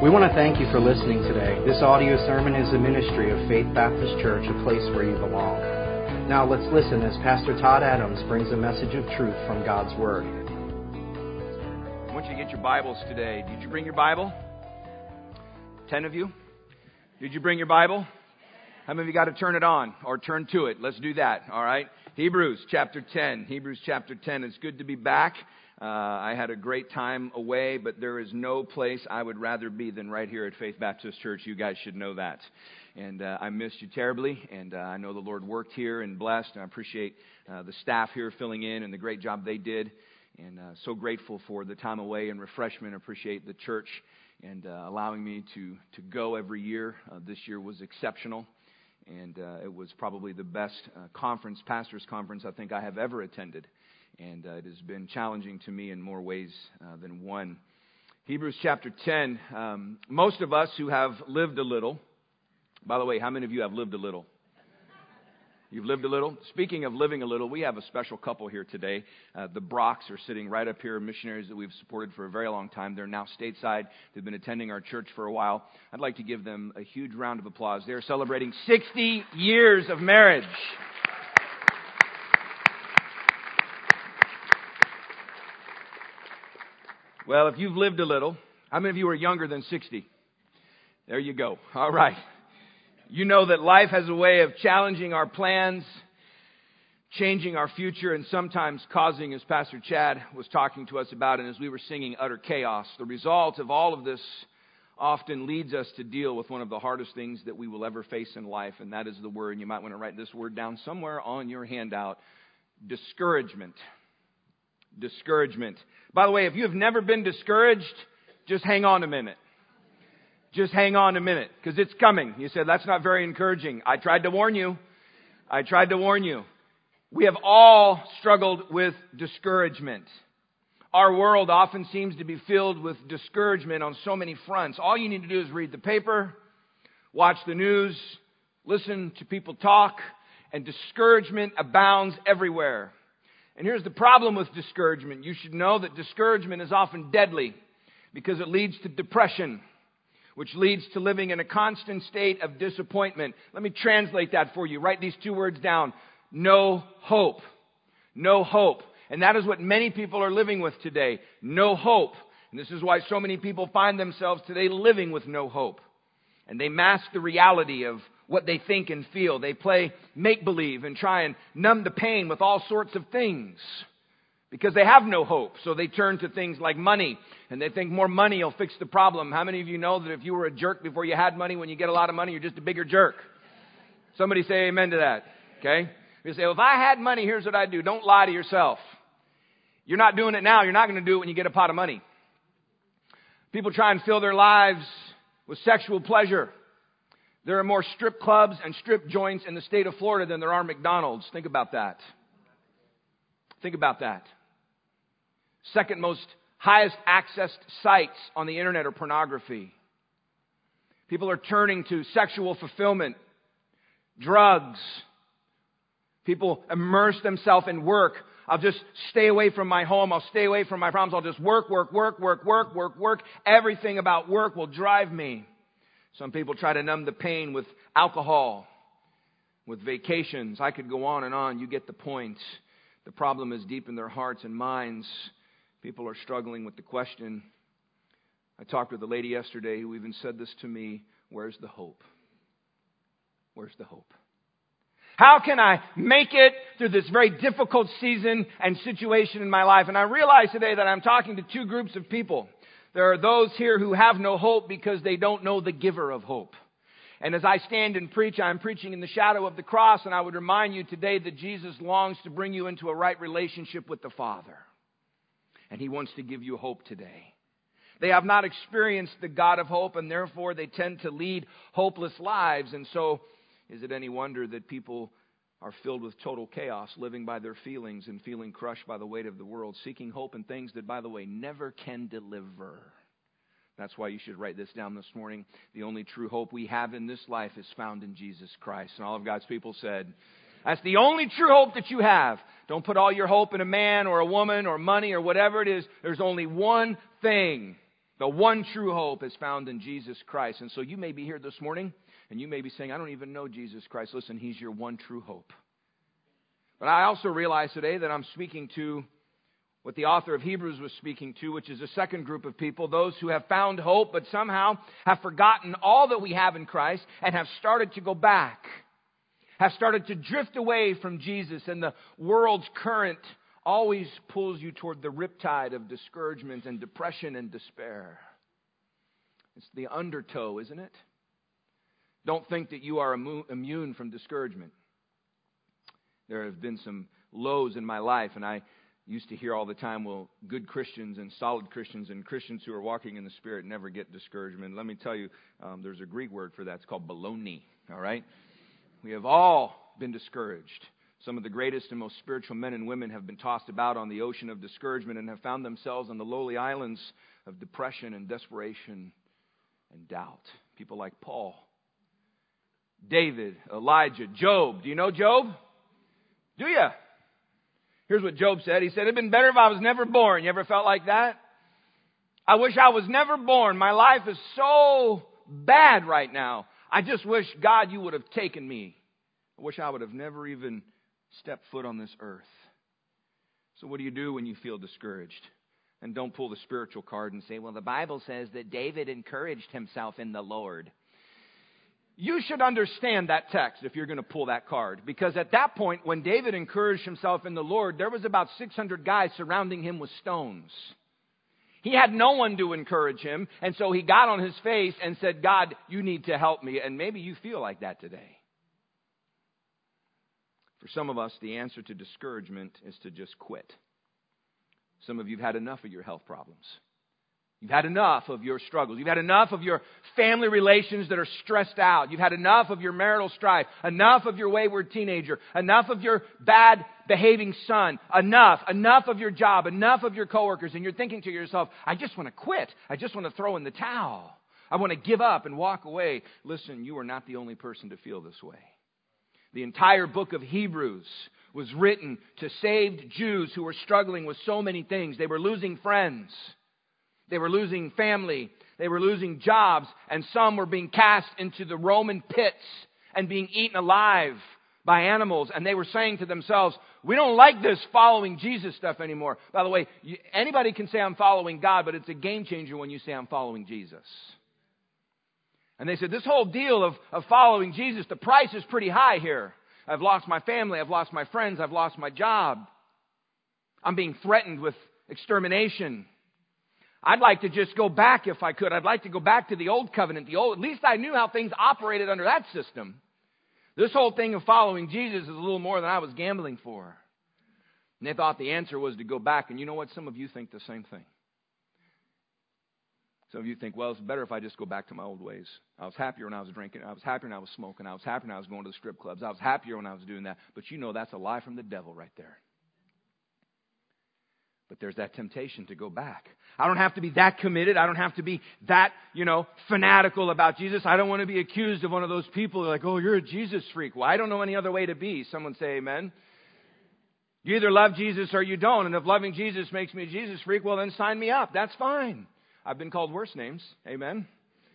We want to thank you for listening today. This audio sermon is a ministry of Faith Baptist Church, a place where you belong. Now let's listen as Pastor Todd Adams brings a message of truth from God's Word. I want you to get your Bibles today. Did you bring your Bible? 10 of you? Did you bring your Bible? How many of you got to turn it on or turn to it? Let's do that, all right? Hebrews chapter 10. Hebrews chapter 10. It's good to be back. I had a great time away, but there is no place I would rather be than right here at Faith Baptist Church. You guys should know that. And I missed you terribly, and I know the Lord worked here and blessed, and I appreciate the staff here filling in and the great job they did. And so grateful for the time away and refreshment. I appreciate the church and allowing me to go every year. This year was exceptional, and it was probably the best pastors' conference I think I have ever attended. And it has been challenging to me in more ways than one. Hebrews chapter 10. Most of us who have lived a little. By the way, how many of you have lived a little? You've lived a little? Speaking of living a little, we have a special couple here today. The Brocks are sitting right up here, missionaries that we've supported for a very long time. They're now stateside. They've been attending our church for a while. I'd like to give them a huge round of applause. They're celebrating 60 years of marriage. Well, if you've lived a little, how many of you are younger than 60? There you go. All right. You know that life has a way of challenging our plans, changing our future, and sometimes causing, as Pastor Chad was talking to us about, and as we were singing, utter chaos. The result of all of this often leads us to deal with one of the hardest things that we will ever face in life, and that is the word, and you might want to write this word down somewhere on your handout, discouragement. Discouragement. By the way, if you have never been discouraged, just hang on a minute. Just hang on a minute, because it's coming. You said, that's not very encouraging. I tried to warn you. I tried to warn you. We have all struggled with discouragement. Our world often seems to be filled with discouragement on so many fronts. All you need to do is read the paper, watch the news, listen to people talk, and discouragement abounds everywhere. And here's the problem with discouragement. You should know that discouragement is often deadly because it leads to depression, which leads to living in a constant state of disappointment. Let me translate that for you. Write these two words down. No hope. No hope. And that is what many people are living with today. No hope. And this is why so many people find themselves today living with no hope. And they mask the reality of what they think and feel. They play make-believe and try and numb the pain with all sorts of things because they have no hope. So they turn to things like money, and they think more money will fix the problem. How many of you know that if you were a jerk before you had money, when you get a lot of money, you're just a bigger jerk? Somebody say amen to that, okay? You say, well, if I had money, here's what I'd do. Don't lie to yourself. You're not doing it now. You're not going to do it when you get a pot of money. People try and fill their lives with sexual pleasure. There are more strip clubs and strip joints in the state of Florida than there are McDonald's. Think about that. Think about that. Second most highest accessed sites on the internet are pornography. People are turning to sexual fulfillment, drugs. People immerse themselves in work. I'll just stay away from my home. I'll stay away from my problems. I'll just work. Everything about work will drive me. Some people try to numb the pain with alcohol, with vacations. I could go on and on. You get the point. The problem is deep in their hearts and minds. People are struggling with the question. I talked with a lady yesterday who even said this to me, where's the hope? Where's the hope? How can I make it through this very difficult season and situation in my life? And I realize today that I'm talking to two groups of people. There are those here who have no hope because they don't know the giver of hope. And as I stand and preach, I'm preaching in the shadow of the cross, and I would remind you today that Jesus longs to bring you into a right relationship with the Father. And He wants to give you hope today. They have not experienced the God of hope, and therefore they tend to lead hopeless lives. And so, is it any wonder that people are filled with total chaos, living by their feelings and feeling crushed by the weight of the world, seeking hope in things that, by the way, never can deliver? That's why you should write this down this morning. The only true hope we have in this life is found in Jesus Christ. And all of God's people said, that's the only true hope that you have. Don't put all your hope in a man or a woman or money or whatever it is. There's only one thing The one true hope is found in Jesus Christ. And so you may be here this morning, and you may be saying, I don't even know Jesus Christ. Listen, He's your one true hope. But I also realize today that I'm speaking to what the author of Hebrews was speaking to, which is a second group of people, those who have found hope, but somehow have forgotten all that we have in Christ and have started to go back, have started to drift away from Jesus, and the world's current always pulls you toward the riptide of discouragement and depression and despair. It's the undertow, isn't it? Don't think that you are immune from discouragement. There have been some lows in my life, and I used to hear all the time, well, good Christians and solid Christians and Christians who are walking in the Spirit never get discouragement. Let me tell you, there's a Greek word for that. It's called baloney, all right? We have all been discouraged. Some of the greatest and most spiritual men and women have been tossed about on the ocean of discouragement and have found themselves on the lowly islands of depression and desperation and doubt. People like Paul, David, Elijah, Job. Do you know Job? Do you? Here's what Job said. He said, it'd been better if I was never born. You ever felt like that? I wish I was never born. My life is so bad right now. I just wish, God, you would have taken me. I wish I would have never even stepped foot on this earth. So what do you do when you feel discouraged? And don't pull the spiritual card and say, well, the Bible says that David encouraged himself in the Lord. You should understand that text if you're going to pull that card. Because at that point, when David encouraged himself in the Lord, there was about 600 guys surrounding him with stones. He had no one to encourage him. And so he got on his face and said, God, you need to help me. And maybe you feel like that today. For some of us, the answer to discouragement is to just quit. Some of you have had enough of your health problems. You've had enough of your struggles. You've had enough of your family relations that are stressed out. You've had enough of your marital strife. Enough of your wayward teenager. Enough of your bad behaving son. Enough of your job. Enough of your coworkers. And you're thinking to yourself, I just want to quit. I just want to throw in the towel. I want to give up and walk away. Listen, you are not the only person to feel this way. The entire book of Hebrews was written to saved Jews who were struggling with so many things. They were losing friends. They were losing family. They were losing jobs. And some were being cast into the Roman pits and being eaten alive by animals. And they were saying to themselves, we don't like this following Jesus stuff anymore. By the way, anybody can say I'm following God, but it's a game changer when you say I'm following Jesus. And they said, this whole deal of following Jesus, the price is pretty high here. I've lost my family. I've lost my friends. I've lost my job. I'm being threatened with extermination. I'd like to just go back if I could. I'd like to go back to the old covenant. At least I knew how things operated under that system. This whole thing of following Jesus is a little more than I was gambling for. And they thought the answer was to go back. And you know what? Some of you think the same thing. Some of you think, well, it's better if I just go back to my old ways. I was happier when I was drinking. I was happier when I was smoking. I was happier when I was going to the strip clubs. I was happier when I was doing that. But you know that's a lie from the devil right there. But there's that temptation to go back. I don't have to be that committed. I don't have to be that, fanatical about Jesus. I don't want to be accused of one of those people who are like, oh, you're a Jesus freak. Well, I don't know any other way to be. Someone say amen. You either love Jesus or you don't. And if loving Jesus makes me a Jesus freak, well, then sign me up. That's fine. I've been called worse names. Amen.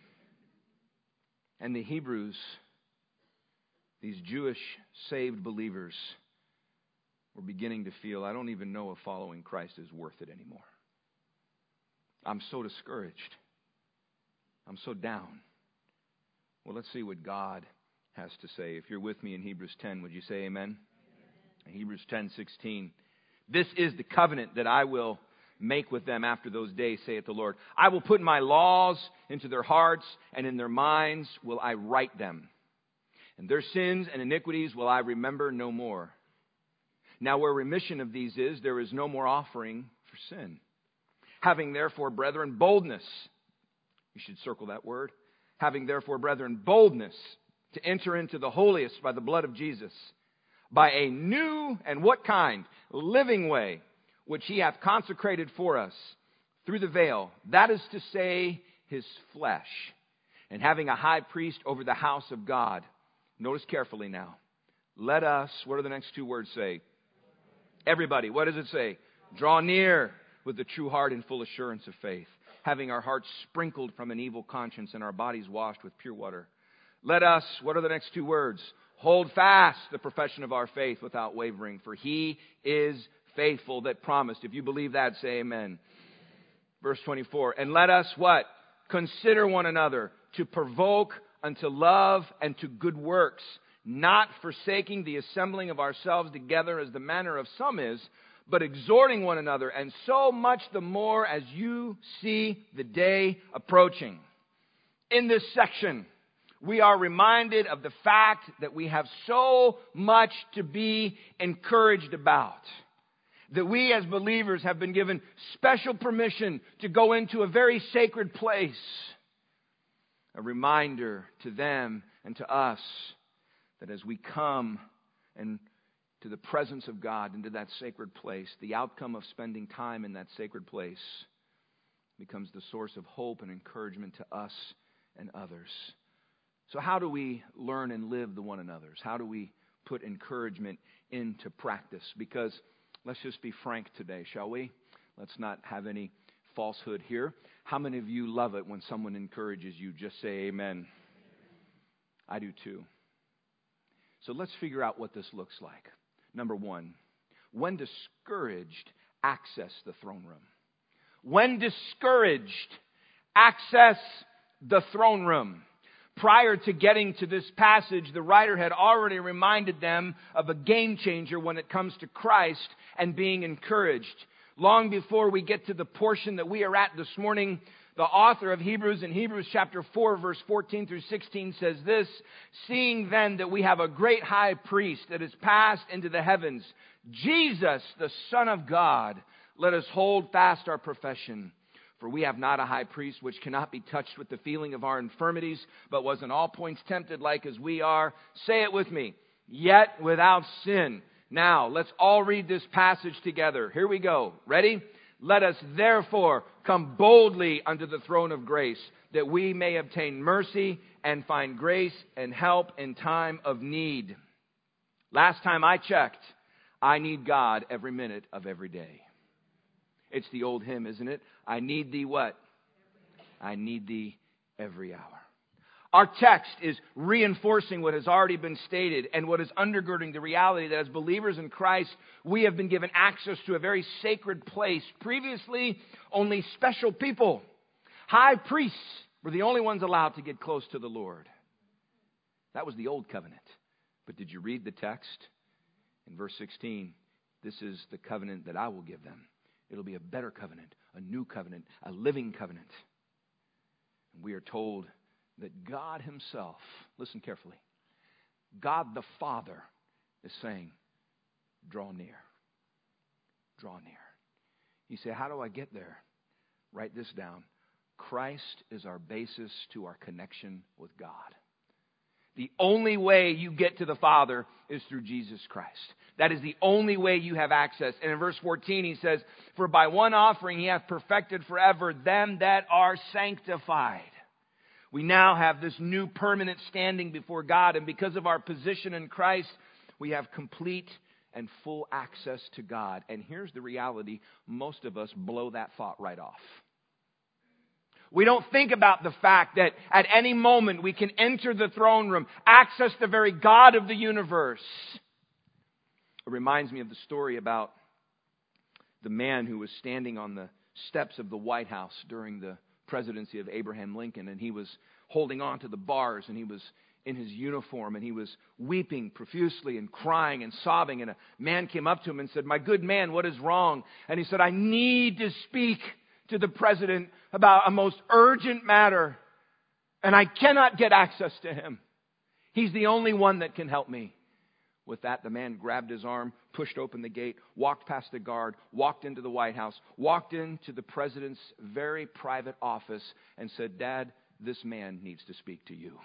And the Hebrews, these Jewish saved believers, we're beginning to feel, I don't even know if following Christ is worth it anymore. I'm so discouraged. I'm so down. Well, let's see what God has to say. If you're with me in Hebrews 10, would you say amen? In Hebrews 10:16. This is the covenant that I will make with them after those days, saith the Lord. I will put my laws into their hearts, and in their minds will I write them. And their sins and iniquities will I remember no more. Now where remission of these is, there is no more offering for sin. Having therefore, brethren, boldness. You should circle that word. Having therefore, brethren, boldness to enter into the holiest by the blood of Jesus, by a new and what kind? Living way, which he hath consecrated for us through the veil. That is to say, his flesh. And having a high priest over the house of God. Notice carefully now. Let us, what do the next two words say? Everybody, what does it say? Draw near with the true heart and full assurance of faith. having our hearts sprinkled from an evil conscience and our bodies washed with pure water. Let us, what are the next two words? Hold fast the profession of our faith without wavering, for He is faithful that promised. If you believe that, say amen. Verse 24, and let us what? Consider one another to provoke unto love and to good works, not forsaking the assembling of ourselves together as the manner of some is, but exhorting one another, and so much the more as you see the day approaching. In this section, we are reminded of the fact that we have so much to be encouraged about. That we as believers have been given special permission to go into a very sacred place. A reminder to them and to us that as we come and to the presence of God, into that sacred place, the outcome of spending time in that sacred place becomes the source of hope and encouragement to us and others. So how do we learn and live the one another's? How do we put encouragement into practice? Because let's just be frank today, shall we? Let's not have any falsehood here. How many of you love it when someone encourages you? Just say amen. I do too. So let's figure out what this looks like. Number one, when discouraged, access the throne room. When discouraged, access the throne room. Prior to getting to this passage, the writer had already reminded them of a game changer when it comes to Christ and being encouraged. Long before we get to the portion that we are at this morning, the author of Hebrews in Hebrews chapter 4 verse 14 through 16 says this, seeing then that we have a great high priest that is passed into the heavens, Jesus, the Son of God, let us hold fast our profession. For we have not a high priest which cannot be touched with the feeling of our infirmities, but was in all points tempted like as we are. Say it with me. Yet without sin. Now, let's all read this passage together. Here we go. Ready? Let us therefore come boldly unto the throne of grace, that we may obtain mercy and find grace and help in time of need. Last time I checked, I need God every minute of every day. It's the old hymn, isn't it? I need thee what? I need thee every hour. Our text is reinforcing what has already been stated and what is undergirding the reality that as believers in Christ, we have been given access to a very sacred place. Previously, only special people, high priests, were the only ones allowed to get close to the Lord. That was the old covenant. But did you read the text? In verse 16, this is the covenant that I will give them. It'll be a better covenant, a new covenant, a living covenant. And we are told that God Himself, listen carefully, God the Father is saying, draw near. Draw near. You say, how do I get there? Write this down. Christ is our basis to our connection with God. The only way you get to the Father is through Jesus Christ. That is the only way you have access. And in verse 14 he says, for by one offering He hath perfected forever them that are sanctified. We now have this new permanent standing before God. And because of our position in Christ, we have complete and full access to God. And here's the reality. Most of us blow that thought right off. We don't think about the fact that at any moment we can enter the throne room, access the very God of the universe. It reminds me of the story about the man who was standing on the steps of the White House during the presidency of Abraham Lincoln, and he was holding on to the bars, and he was in his uniform, and he was weeping profusely and crying and sobbing, and a man came up to him and said, my good man, what is wrong? And he said, I need to speak to the president about a most urgent matter, and I cannot get access to him. He's the only one that can help me. With that, the man grabbed his arm, pushed open the gate, walked past the guard, walked into the White House, walked into the president's very private office, and said, Dad, this man needs to speak to you.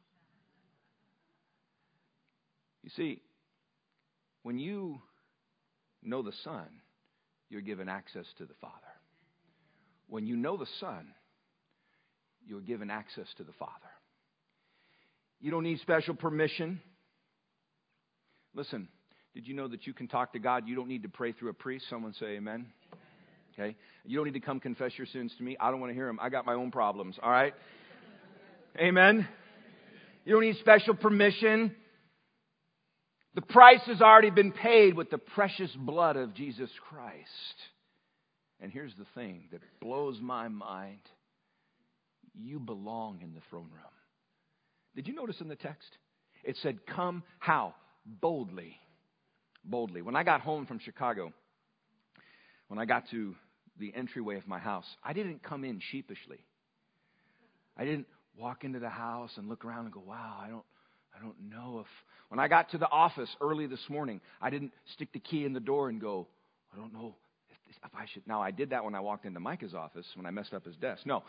You see, when you know the Son, you're given access to the Father. When you know the Son, you're given access to the Father. You don't need special permission. Listen, did you know that you can talk to God? You don't need to pray through a priest. Someone say amen. Okay? You don't need to come confess your sins to me. I don't want to hear them. I got my own problems. All right? Amen? You don't need special permission. The price has already been paid with the precious blood of Jesus Christ. And here's the thing that blows my mind. You belong in the throne room. Did you notice in the text? It said, come, how? Boldly. Boldly. When I got home from Chicago, when I got to the entryway of my house, I didn't come in sheepishly. I didn't walk into the house and look around and go, wow, I don't know if... When I got to the office early this morning, I didn't stick the key in the door and go, I don't know if I should... Now, I did that when I walked into Micah's office, when I messed up his desk. No.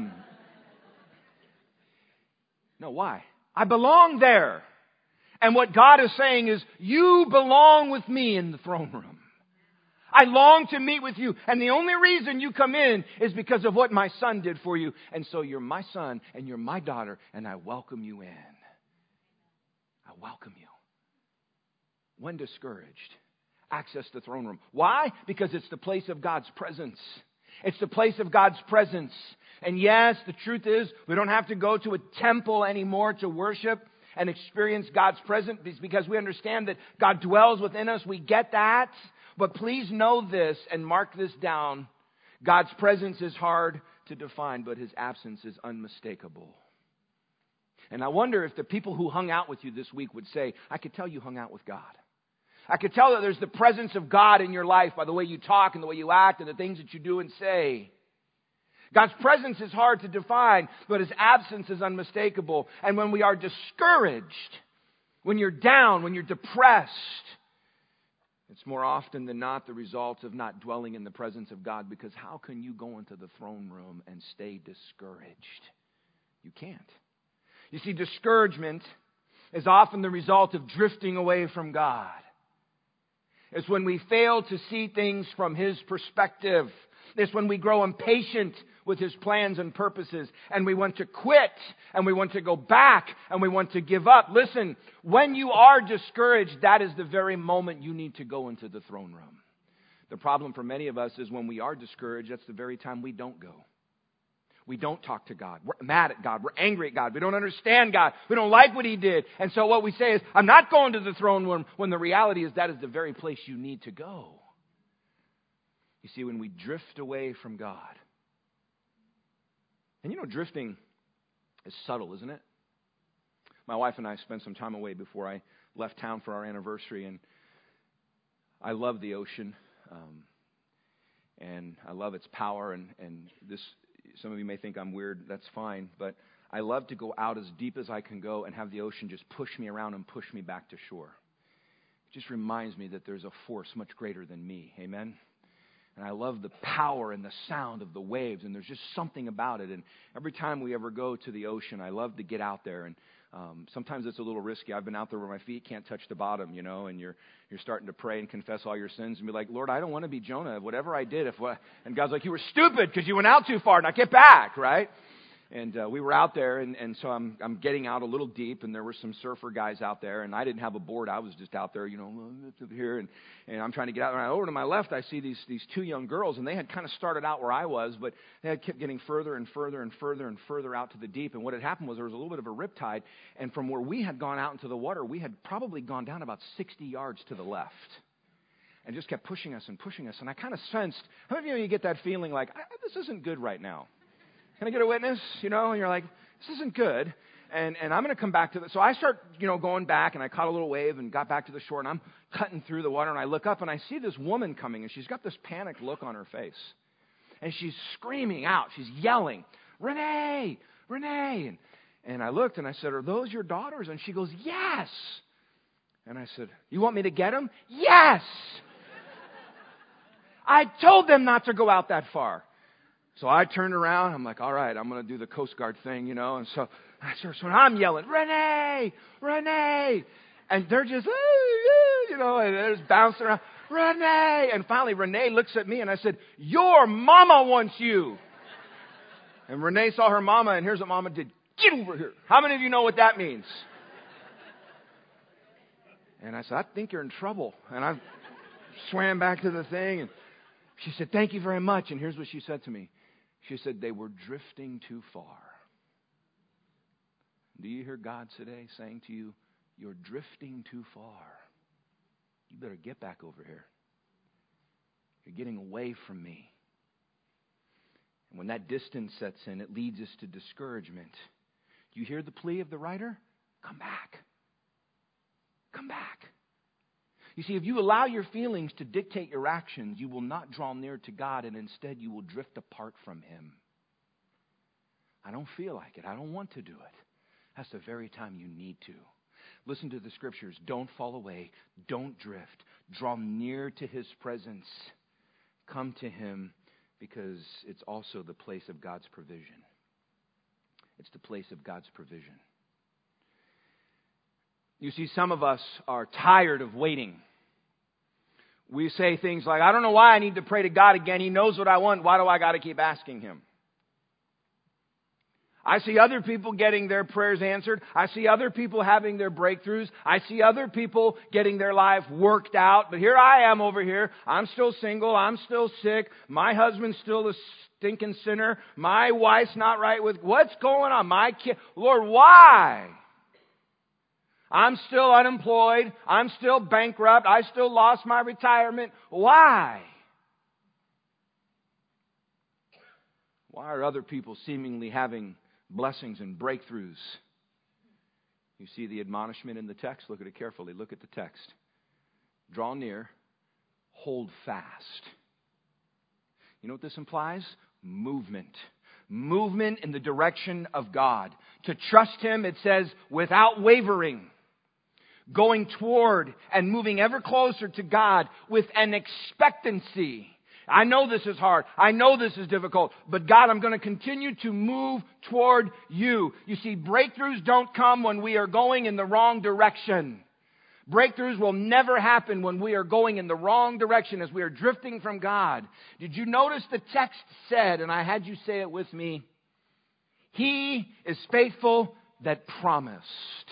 No, why? I belong there. And what God is saying is, you belong with me in the throne room. I long to meet with you. And the only reason you come in is because of what my son did for you. And so you're my son and you're my daughter, and I welcome you in. I welcome you. When discouraged, access the throne room. Why? Because it's the place of God's presence. It's the place of God's presence. And yes, the truth is, we don't have to go to a temple anymore to worship and experience God's presence, because we understand that God dwells within us. We get that. But please know this and mark this down. God's presence is hard to define, but His absence is unmistakable. And I wonder if the people who hung out with you this week would say, I could tell you hung out with God. I could tell that there's the presence of God in your life by the way you talk and the way you act and the things that you do and say. God's presence is hard to define, but His absence is unmistakable. And when we are discouraged, when you're down, when you're depressed, it's more often than not the result of not dwelling in the presence of God, because how can you go into the throne room and stay discouraged? You can't. You see, discouragement is often the result of drifting away from God. It's when we fail to see things from His perspective. It's when we grow impatient with His plans and purposes, and we want to quit, and we want to go back, and we want to give up. Listen, when you are discouraged, that is the very moment you need to go into the throne room. The problem for many of us is when we are discouraged, that's the very time we don't go. We don't talk to God. We're mad at God. We're angry at God. We don't understand God. We don't like what He did. And so what we say is, I'm not going to the throne room, when the reality is that is the very place you need to go. You see, when we drift away from God. And you know, drifting is subtle, isn't it? My wife and I spent some time away before I left town for our anniversary, and I love the ocean, and I love its power, and this, some of you may think I'm weird, that's fine, but I love to go out as deep as I can go and have the ocean just push me around and push me back to shore. It just reminds me that there's a force much greater than me, amen? And I love the power and the sound of the waves, and there's just something about it. And every time we ever go to the ocean, I love to get out there. And sometimes it's a little risky. I've been out there where my feet can't touch the bottom, you know, and you're starting to pray and confess all your sins and be like, Lord, I don't want to be Jonah. Whatever I did, and God's like, you were stupid because you went out too far. Now get back, right? And we were out there, and so I'm getting out a little deep, and there were some surfer guys out there, and I didn't have a board. I was just out there, you know, here, and I'm trying to get out. And over to my left, I see these two young girls, and they had kind of started out where I was, but they had kept getting further and further and further and further out to the deep. And what had happened was there was a little bit of a riptide, and from where we had gone out into the water, we had probably gone down about 60 yards to the left. And just kept pushing us and pushing us. And I kind of sensed, how many of you get that feeling like, this isn't good right now? Can I get a witness? You know, and you're like, this isn't good. And I'm going to come back to this. So I start, you know, going back, and I caught a little wave and got back to the shore, and I'm cutting through the water, and I look up, and I see this woman coming, and she's got this panicked look on her face. And she's screaming out. She's yelling, Renee, Renee. And I looked, and I said, are those your daughters? And she goes, yes. And I said, you want me to get them? Yes. I told them not to go out that far. So I turned around. I'm like, all right, I'm going to do the Coast Guard thing, you know. And so I'm yelling, Renee, Renee. And they're just, you know, and they're just bouncing around, Renee. And finally, Renee looks at me, and I said, your mama wants you. And Renee saw her mama, and here's what mama did. Get over here. How many of you know what that means? And I said, I think you're in trouble. And I swam back to the thing, and She said, thank you very much. And here's what she said to me. She said, they were drifting too far. Do you hear God today saying to you, you're drifting too far. You better get back over here. You're getting away from me. And when that distance sets in, it leads us to discouragement. Do you hear the plea of the writer? Come back. Come back. You see, if you allow your feelings to dictate your actions, you will not draw near to God, and instead you will drift apart from Him. I don't feel like it. I don't want to do it. That's the very time you need to. Listen to the Scriptures. Don't fall away. Don't drift. Draw near to His presence. Come to Him, because it's also the place of God's provision. It's the place of God's provision. You see, some of us are tired of waiting. We say things like, I don't know why I need to pray to God again. He knows what I want. Why do I got to keep asking Him? I see other people getting their prayers answered. I see other people having their breakthroughs. I see other people getting their life worked out. But here I am over here. I'm still single. I'm still sick. My husband's still a stinking sinner. My wife's not right with... What's going on? My kid... Lord, why? I'm still unemployed. I'm still bankrupt. I still lost my retirement. Why? Why are other people seemingly having blessings and breakthroughs? You see the admonishment in the text? Look at it carefully. Look at the text. Draw near. Hold fast. You know what this implies? Movement. Movement in the direction of God. To trust Him, it says, without wavering. Going toward and moving ever closer to God with an expectancy. I know this is hard. I know this is difficult. But God, I'm going to continue to move toward You. You see, breakthroughs don't come when we are going in the wrong direction. Breakthroughs will never happen when we are going in the wrong direction, as we are drifting from God. Did you notice the text said, and I had you say it with me, He is faithful that promised.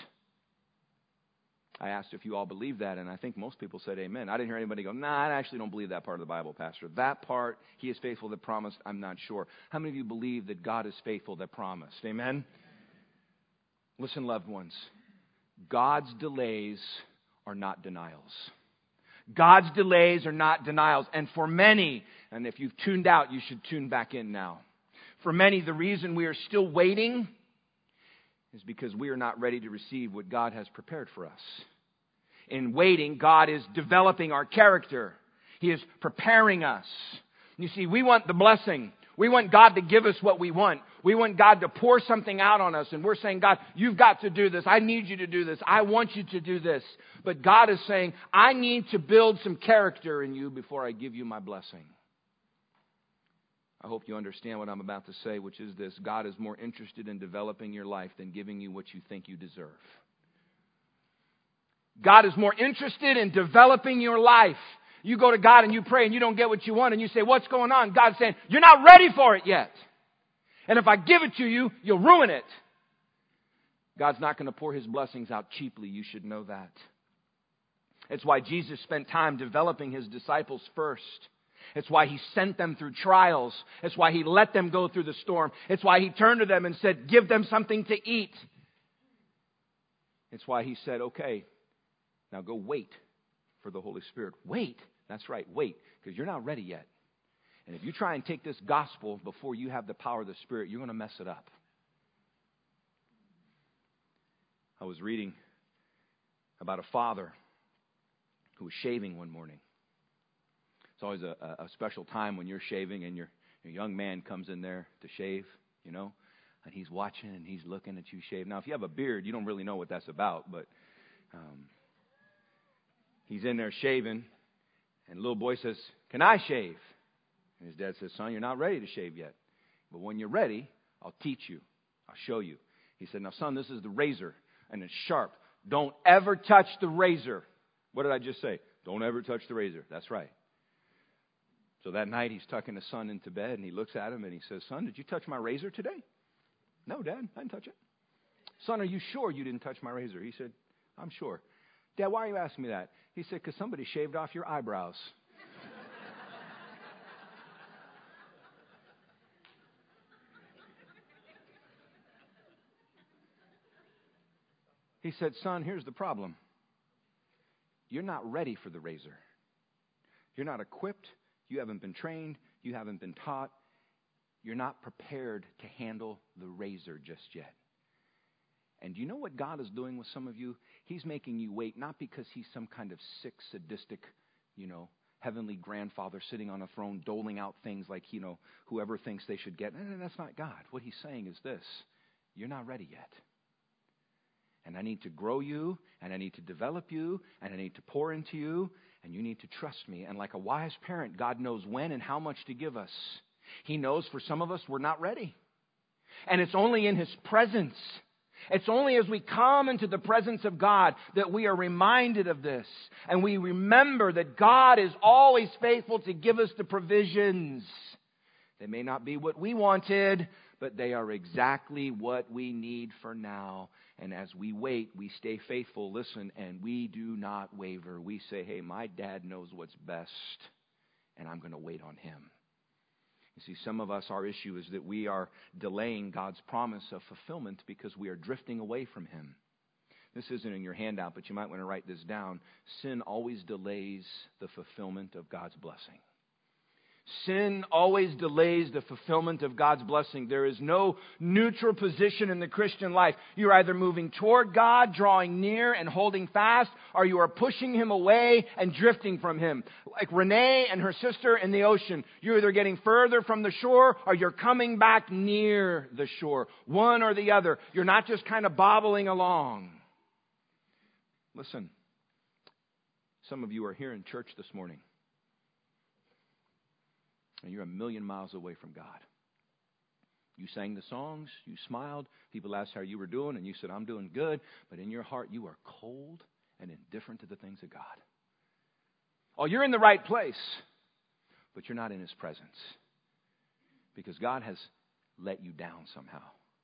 I asked if you all believe that, and I think most people said amen. I didn't hear anybody go, I actually don't believe that part of the Bible, Pastor. That part, He is faithful that promised, I'm not sure. How many of you believe that God is faithful that promised? Amen? Listen, loved ones. God's delays are not denials. God's delays are not denials. And for many, and if you've tuned out, you should tune back in now. For many, the reason we are still waiting is because we are not ready to receive what God has prepared for us. In waiting, God is developing our character. He is preparing us. You see, we want the blessing. We want God to give us what we want. We want God to pour something out on us. And we're saying, God, You've got to do this. I need You to do this. I want You to do this. But God is saying, I need to build some character in you before I give you my blessing. I hope you understand what I'm about to say, which is this. God is more interested in developing your life than giving you what you think you deserve. God is more interested in developing your life. You go to God and you pray and you don't get what you want and you say, what's going on? God's saying, you're not ready for it yet. And if I give it to you, you'll ruin it. God's not going to pour His blessings out cheaply. You should know that. It's why Jesus spent time developing His disciples first. It's why He sent them through trials. It's why He let them go through the storm. It's why He turned to them and said, give them something to eat. It's why He said, okay, now go wait for the Holy Spirit. Wait. That's right, wait, because you're not ready yet. And if you try and take this gospel before you have the power of the Spirit, you're going to mess it up. I was reading about a father who was shaving one morning. It's always a special time when you're shaving and your young man comes in there to shave, you know, and he's watching and he's looking at you shave. Now, if you have a beard, you don't really know what that's about, but he's in there shaving, and the little boy says, can I shave? And his dad says, son, you're not ready to shave yet. But when you're ready, I'll teach you. I'll show you. He said, now, son, this is the razor, and it's sharp. Don't ever touch the razor. What did I just say? Don't ever touch the razor. That's right. So that night, he's tucking his son into bed, and he looks at him, and he says, son, did you touch my razor today? No, Dad, I didn't touch it. Son, are you sure you didn't touch my razor? He said, I'm sure. Dad, why are you asking me that? He said, because somebody shaved off your eyebrows. He said, son, here's the problem. You're not ready for the razor. You're not equipped. You haven't been trained. You haven't been taught. You're not prepared to handle the razor just yet. And do you know what God is doing with some of you? He's making you wait, not because he's some kind of sick, sadistic, heavenly grandfather sitting on a throne doling out things like, whoever thinks they should get. No, that's not God. What he's saying is this: you're not ready yet. And I need to grow you, and I need to develop you, and I need to pour into you, and you need to trust me. And like a wise parent, God knows when and how much to give us. He knows for some of us we're not ready. And it's only in his presence. It's only as we come into the presence of God that we are reminded of this. And we remember that God is always faithful to give us the provisions. They may not be what we wanted, but they are exactly what we need for now. And as we wait, we stay faithful, listen, and we do not waver. We say, hey, my dad knows what's best, and I'm going to wait on him. You see, some of us, our issue is that we are delaying God's promise of fulfillment because we are drifting away from him. This isn't in your handout, but you might want to write this down. Sin always delays the fulfillment of God's blessing. Sin always delays the fulfillment of God's blessing. There is no neutral position in the Christian life. You're either moving toward God, drawing near and holding fast, or you are pushing him away and drifting from him. Like Renee and her sister in the ocean. You're either getting further from the shore or you're coming back near the shore. One or the other. You're not just kind of bobbling along. Listen, some of you are here in church this morning, and you're a million miles away from God. You sang the songs, you smiled, people asked how you were doing, and you said, I'm doing good, but in your heart you are cold and indifferent to the things of God. Oh, you're in the right place, but you're not in his presence because God has let you down somehow.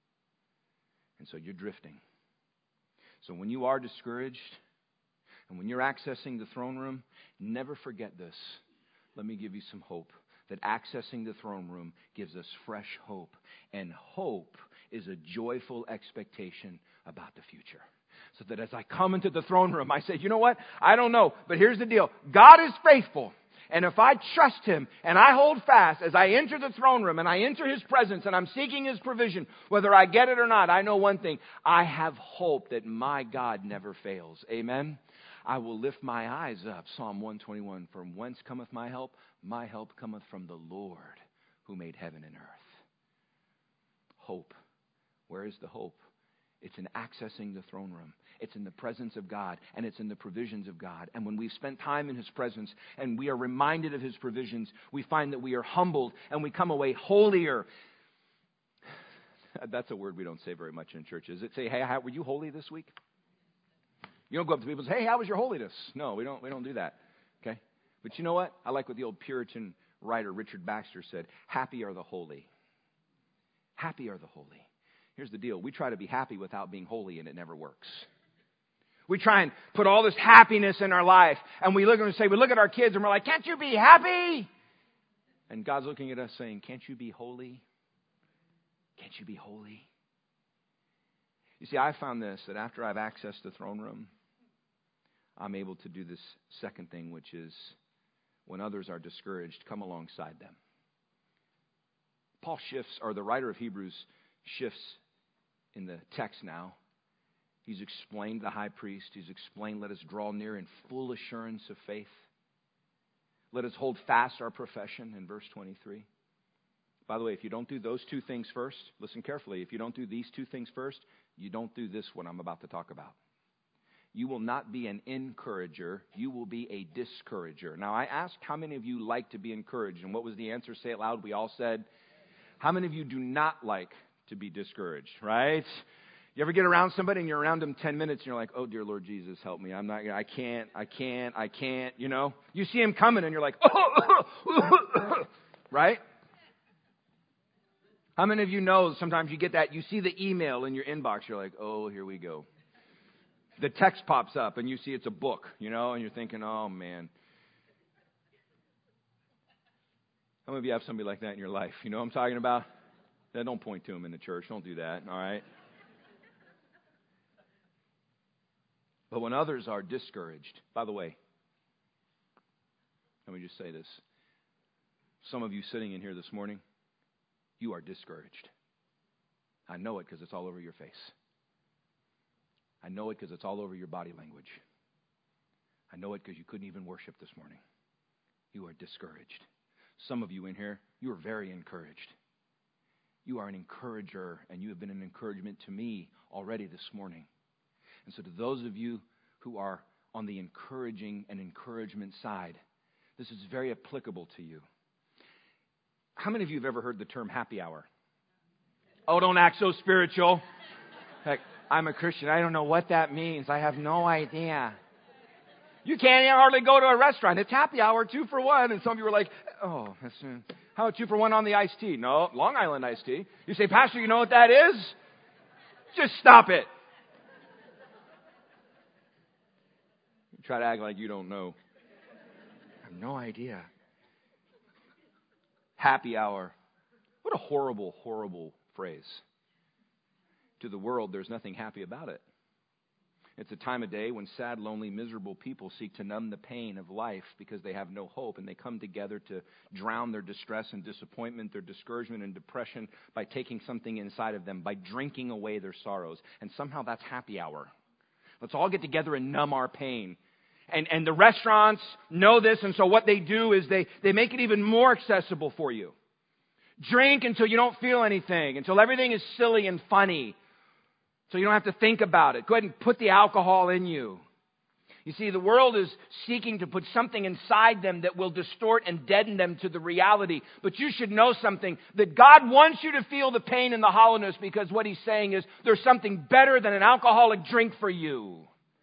And so you're drifting. So when you are discouraged and when you're accessing the throne room, never forget this. Let me give you some hope. That accessing the throne room gives us fresh hope. And hope is a joyful expectation about the future. So that as I come into the throne room, I say, you know what? I don't know, but here's the deal. God is faithful. And if I trust him and I hold fast as I enter the throne room and I enter his presence and I'm seeking his provision, whether I get it or not, I know one thing. I have hope that my God never fails. Amen? I will lift my eyes up. Psalm 121, from whence cometh my help? My help cometh from the Lord who made heaven and earth. Hope. Where is the hope? It's in accessing the throne room. It's in the presence of God, and it's in the provisions of God. And when we've spent time in his presence and we are reminded of his provisions, we find that we are humbled and we come away holier. That's a word we don't say very much in churches. It say, hey, were you holy this week? You don't go up to people and say, hey, how was your holiness? No, we don't do that. Okay? But you know what? I like what the old Puritan writer Richard Baxter said. Happy are the holy. Happy are the holy. Here's the deal. We try to be happy without being holy, and it never works. We try and put all this happiness in our life, and we look at our kids, and we're like, can't you be happy? And God's looking at us saying, can't you be holy? Can't you be holy? You see, I found this, that after I've accessed the throne room, I'm able to do this second thing, which is when others are discouraged, come alongside them. Paul shifts, or the writer of Hebrews shifts in the text now. He's explained the high priest. He's explained, let us draw near in full assurance of faith. Let us hold fast our profession in verse 23. By the way, if you don't do those two things first, listen carefully. If you don't do these two things first, you don't do this one I'm about to talk about. You will not be an encourager. You will be a discourager. Now, I asked how many of you like to be encouraged, and what was the answer? Say it loud. We all said, how many of you do not like to be discouraged, right? You ever get around somebody and you're around them 10 minutes and you're like, oh, dear Lord Jesus, help me. I can't, you know. You see him coming and you're like, oh, right? How many of you know sometimes you get that, you see the email in your inbox, you're like, oh, here we go. The text pops up and you see it's a book, you know, and you're thinking, oh, man. How many of you have somebody like that in your life? You know what I'm talking about? Don't point to them in the church. Don't do that, all right? But when others are discouraged, by the way, let me just say this. Some of you sitting in here this morning, you are discouraged. I know it because it's all over your face. I know it because it's all over your body language. I know it because you couldn't even worship this morning. You are discouraged. Some of you in here, you are very encouraged. You are an encourager, and you have been an encouragement to me already this morning. And so to those of you who are on the encouraging and encouragement side, this is very applicable to you. How many of you have ever heard the term happy hour? Oh, don't act so spiritual. Heck, I'm a Christian. I don't know what that means. I have no idea. You can't hardly go to a restaurant. It's happy hour, 2 for $1. And some of you were like, oh, how about 2 for $1 on the iced tea? No, Long Island iced tea. You say, Pastor, you know what that is? Just stop it. You try to act like you don't know. I have no idea. Happy hour. What a horrible, horrible phrase. To the world, there's nothing happy about it. It's a time of day when sad, lonely, miserable people seek to numb the pain of life because they have no hope, and they come together to drown their distress and disappointment, their discouragement and depression by taking something inside of them, by drinking away their sorrows. And somehow that's happy hour. Let's all get together and numb our pain. And the restaurants know this, and so what they do is they make it even more accessible for you. Drink until you don't feel anything, until everything is silly and funny, so you don't have to think about it. Go ahead and put the alcohol in you. You see, the world is seeking to put something inside them that will distort and deaden them to the reality. But you should know something, that God wants you to feel the pain and the hollowness, because what He's saying is there's something better than an alcoholic drink for you.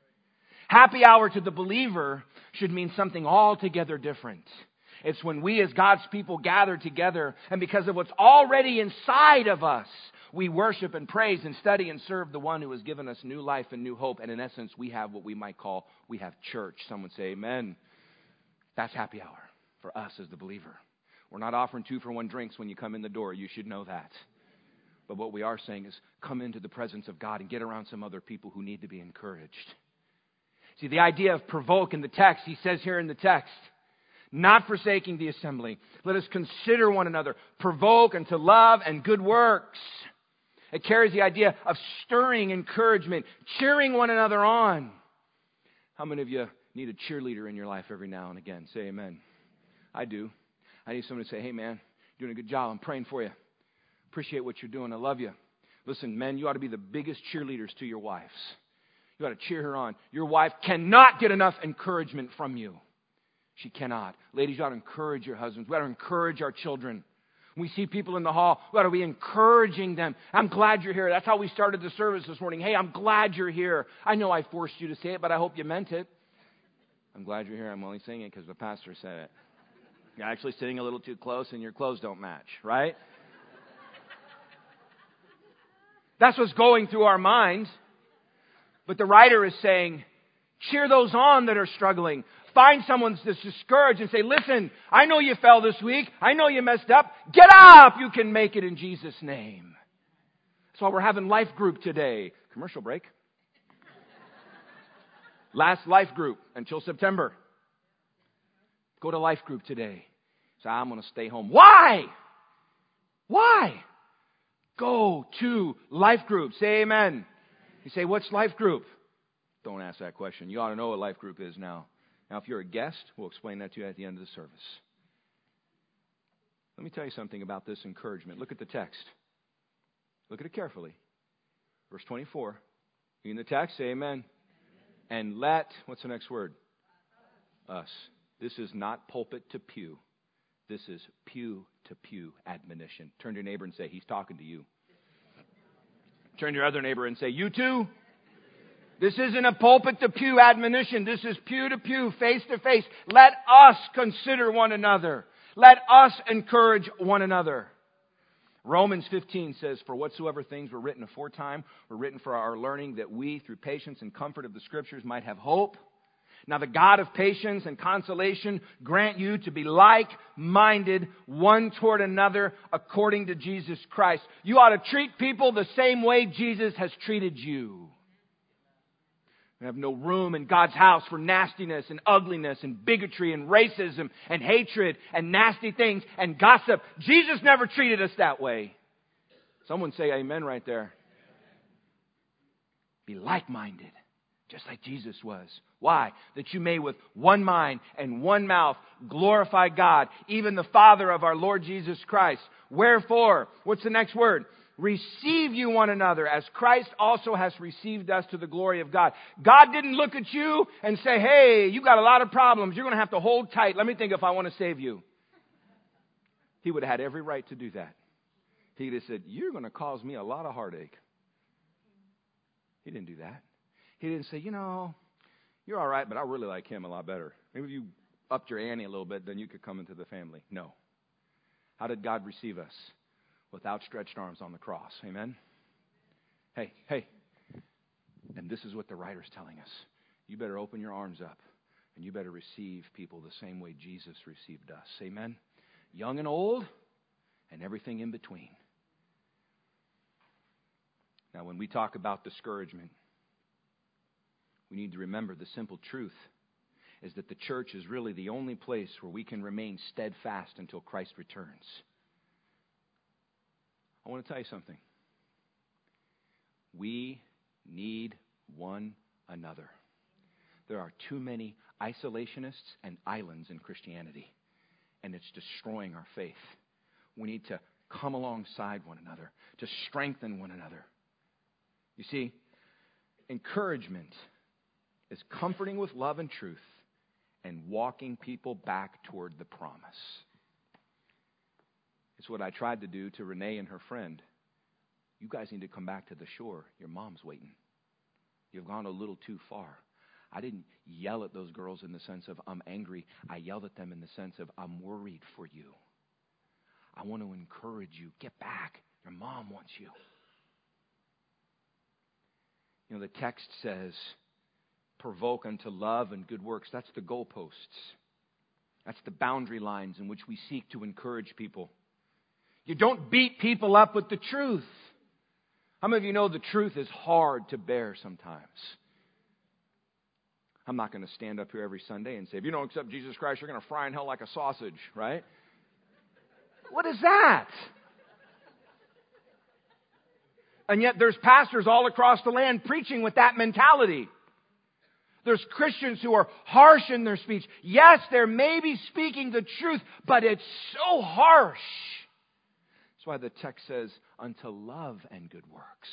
Happy hour to the believer should mean something altogether different. It's when we as God's people gather together, and because of what's already inside of us, we worship and praise and study and serve the one who has given us new life and new hope. And in essence, we have what we might call, we have church. Some would say amen. That's happy hour for us as the believer. We're not offering 2 for $1 drinks when you come in the door. You should know that. But what we are saying is come into the presence of God and get around some other people who need to be encouraged. See, the idea of provoke in the text, he says here in the text, not forsaking the assembly. Let us consider one another. Provoke unto love and good works. It carries the idea of stirring encouragement, cheering one another on. How many of you need a cheerleader in your life every now and again? Say amen. I do. I need someone to say, hey man, you're doing a good job. I'm praying for you. Appreciate what you're doing. I love you. Listen, men, you ought to be the biggest cheerleaders to your wives. You ought to cheer her on. Your wife cannot get enough encouragement from you. She cannot. Ladies, you ought to encourage your husbands. We ought to encourage our children. When we see people in the hall, we ought to be encouraging them. I'm glad you're here. That's how we started the service this morning. Hey, I'm glad you're here. I know I forced you to say it, but I hope you meant it. I'm glad you're here. I'm only saying it because the pastor said it. You're actually sitting a little too close and your clothes don't match, right? That's what's going through our minds. But the writer is saying, cheer those on that are struggling. Find someone that's discouraged and say, listen, I know you fell this week. I know you messed up. Get up. You can make it in Jesus' name. That's why we're having life group today. Commercial break. Last life group until September. Go to life group today. Say, I'm going to stay home. Why? Why? Go to life group. Say amen. You say, what's life group? Don't ask that question. You ought to know what life group is now. Now, if you're a guest, we'll explain that to you at the end of the service. Let me tell you something about this encouragement. Look at the text. Look at it carefully. Verse 24. You in the text? Say amen. And let, what's the next word? Us. This is not pulpit to pew. This is pew to pew admonition. Turn to your neighbor and say, he's talking to you. Turn to your other neighbor and say, you too? This isn't a pulpit to pew admonition. This is pew to pew, face to face. Let us consider one another. Let us encourage one another. Romans 15 says, for whatsoever things were written aforetime were written for our learning, that we, through patience and comfort of the Scriptures, might have hope. Now the God of patience and consolation grant you to be like-minded one toward another according to Jesus Christ. You ought to treat people the same way Jesus has treated you. We have no room in God's house for nastiness and ugliness and bigotry and racism and hatred and nasty things and gossip. Jesus never treated us that way. Someone say amen right there. Be like-minded, just like Jesus was. Why? That you may with one mind and one mouth glorify God, even the Father of our Lord Jesus Christ. Wherefore, what's the next word? Receive you one another as Christ also has received us to the glory of God. God didn't look at you and say, hey, you got a lot of problems. You're going to have to hold tight. Let me think if I want to save you. He would have had every right to do that. He would have said, you're going to cause me a lot of heartache. He didn't do that. He didn't say, you're all right, but I really like him a lot better. Maybe if you upped your ante a little bit, then you could come into the family. No. How did God receive us? With outstretched arms on the cross. Amen? Hey. And this is what the writer's telling us. You better open your arms up and you better receive people the same way Jesus received us. Amen? Young and old and everything in between. Now, when we talk about discouragement, we need to remember the simple truth is that the church is really the only place where we can remain steadfast until Christ returns. I want to tell you something. We need one another. There are too many isolationists and islands in Christianity, and it's destroying our faith. We need to come alongside one another, to strengthen one another. You see, encouragement is comforting with love and truth and walking people back toward the promise. It's what I tried to do to Renee and her friend. You guys need to come back to the shore. Your mom's waiting. You've gone a little too far. I didn't yell at those girls in the sense of I'm angry. I yelled at them in the sense of I'm worried for you. I want to encourage you. Get back. Your mom wants you. The text says, provoke unto love and good works. That's the goalposts. That's the boundary lines in which we seek to encourage people. You don't beat people up with the truth. How many of you know the truth is hard to bear sometimes? I'm not going to stand up here every Sunday and say, if you don't accept Jesus Christ, you're going to fry in hell like a sausage, right? What is that? And yet there's pastors all across the land preaching with that mentality. There's Christians who are harsh in their speech. Yes, they're maybe speaking the truth, but it's so harsh. That's why the text says, unto love and good works.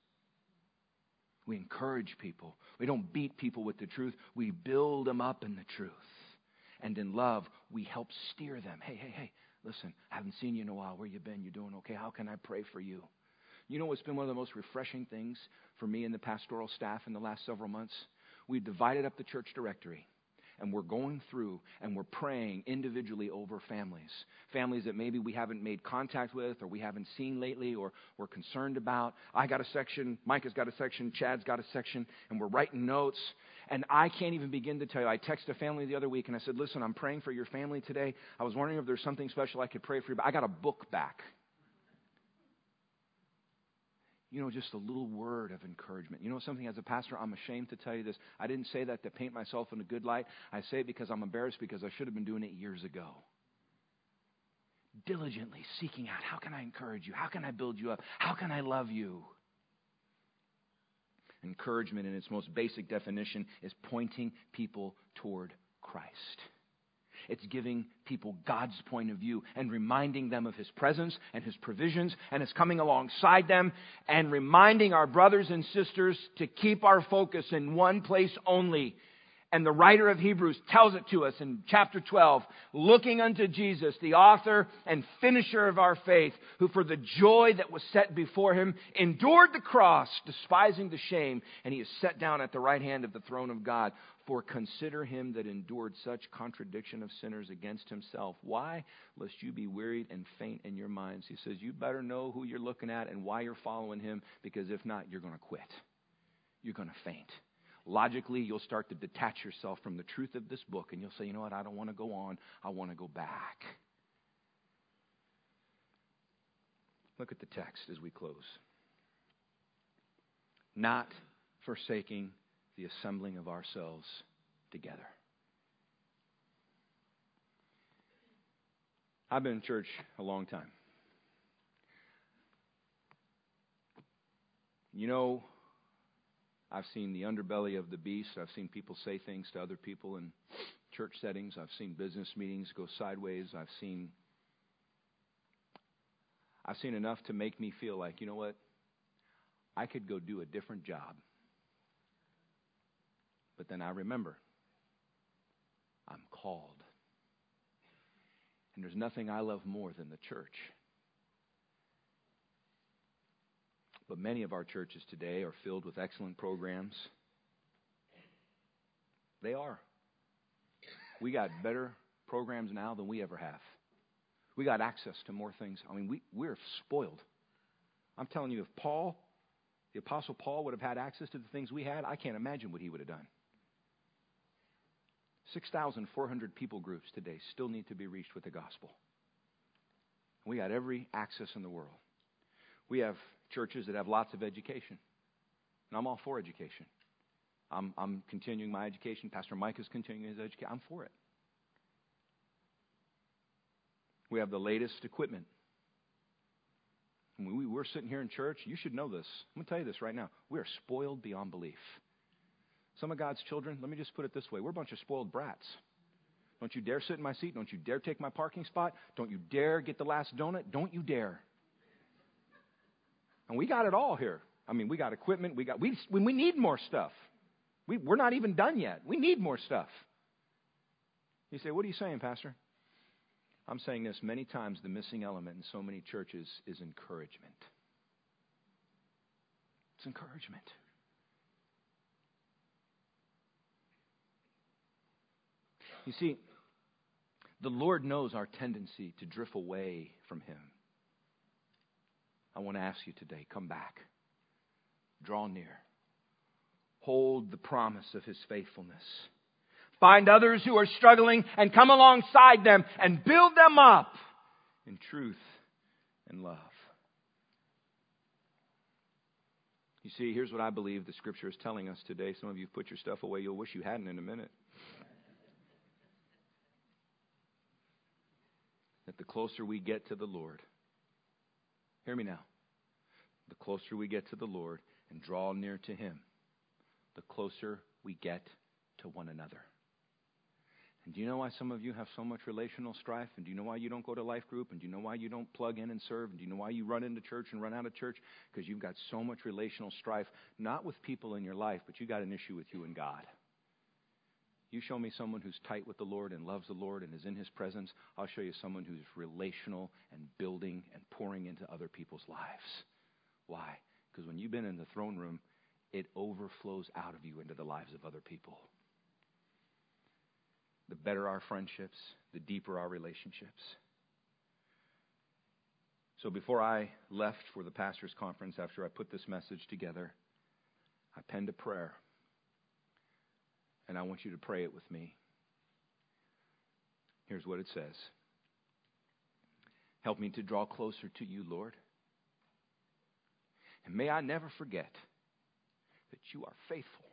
We encourage people. We don't beat people with the truth. We build them up in the truth. And in love, we help steer them. Hey, listen, I haven't seen you in a while. Where you been? You doing okay? How can I pray for you? You know what's been one of the most refreshing things for me and the pastoral staff in the last several months? We've divided up the church directory. And we're going through and we're praying individually over families. Families that maybe we haven't made contact with or we haven't seen lately or we're concerned about. I got a section, Mike has got a section, Chad's got a section, and we're writing notes. And I can't even begin to tell you. I texted a family the other week and I said, listen, I'm praying for your family today. I was wondering if there's something special I could pray for you. But I got a book back. Just a little word of encouragement. Something as a pastor, I'm ashamed to tell you this. I didn't say that to paint myself in a good light. I say it because I'm embarrassed because I should have been doing it years ago. Diligently seeking out, how can I encourage you? How can I build you up? How can I love you? Encouragement in its most basic definition is pointing people toward Christ. It's giving people God's point of view and reminding them of His presence and His provisions, and it's coming alongside them and reminding our brothers and sisters to keep our focus in one place only. And the writer of Hebrews tells it to us in chapter 12, looking unto Jesus, the author and finisher of our faith, who for the joy that was set before Him endured the cross, despising the shame, and He is set down at the right hand of the throne of God. For consider Him that endured such contradiction of sinners against Himself. Why? Lest you be wearied and faint in your minds. He says, you better know who you're looking at and why you're following Him, because if not, you're going to quit. You're going to faint. Logically, you'll start to detach yourself from the truth of this book, and you'll say, you know what, I don't want to go on. I want to go back. Look at the text as we close. Not forsaking the assembling of ourselves together. I've been in church a long time. You know, I've seen the underbelly of the beast. I've seen people say things to other people in church settings. I've seen business meetings go sideways. I've seen enough to make me feel like, you know what? I could go do a different job. But then I remember, I'm called. And there's nothing I love more than the church. But many of our churches today are filled with excellent programs. They are. We got better programs now than we ever have. We got access to more things. I mean, we're spoiled. I'm telling you, if the Apostle Paul would have had access to the things we had, I can't imagine what he would have done. 6,400 people groups today still need to be reached with the gospel. We got every access in the world. We have churches that have lots of education. And I'm all for education. I'm continuing my education. Pastor Mike is continuing his education. I'm for it. We have the latest equipment. When we're sitting here in church, you should know this. I'm going to tell you this right now. We are spoiled beyond belief. Some of God's children, let me just put it this way. We're a bunch of spoiled brats. Don't you dare sit in my seat. Don't you dare take my parking spot. Don't you dare get the last donut. Don't you dare. And we got it all here. I mean, we got equipment. We need more stuff. We're not even done yet. We need more stuff. You say, what are you saying, Pastor? I'm saying this. Many times the missing element in so many churches is encouragement. It's encouragement. You see, the Lord knows our tendency to drift away from Him. I want to ask you today, come back. Draw near. Hold the promise of His faithfulness. Find others who are struggling and come alongside them and build them up in truth and love. You see, here's what I believe the Scripture is telling us today. Some of you put your stuff away. You'll wish you hadn't in a minute. That the closer we get to the Lord, hear me now, the closer we get to the Lord and draw near to Him, the closer we get to one another. And do you know why some of you have so much relational strife? And do you know why you don't go to life group? And do you know why you don't plug in and serve? And do you know why you run into church and run out of church? Because you've got so much relational strife, not with people in your life, but you got an issue with you and God. You show me someone who's tight with the Lord and loves the Lord and is in His presence. I'll show you someone who's relational and building and pouring into other people's lives. Why? Because when you've been in the throne room, it overflows out of you into the lives of other people. The better our friendships, the deeper our relationships. So before I left for the pastor's conference, after I put this message together, I penned a prayer. And I want you to pray it with me. Here's what it says. Help me to draw closer to you, Lord. And may I never forget that you are faithful.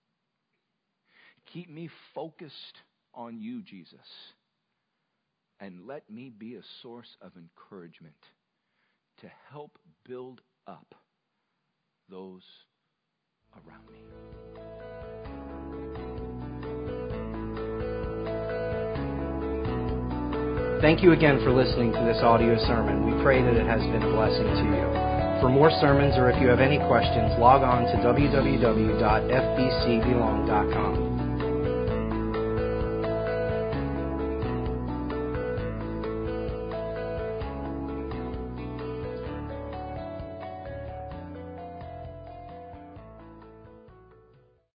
Keep me focused on you, Jesus. And let me be a source of encouragement to help build up those around me. Thank you again for listening to this audio sermon. We pray that it has been a blessing to you. For more sermons or if you have any questions, log on to www.fbcbelong.com.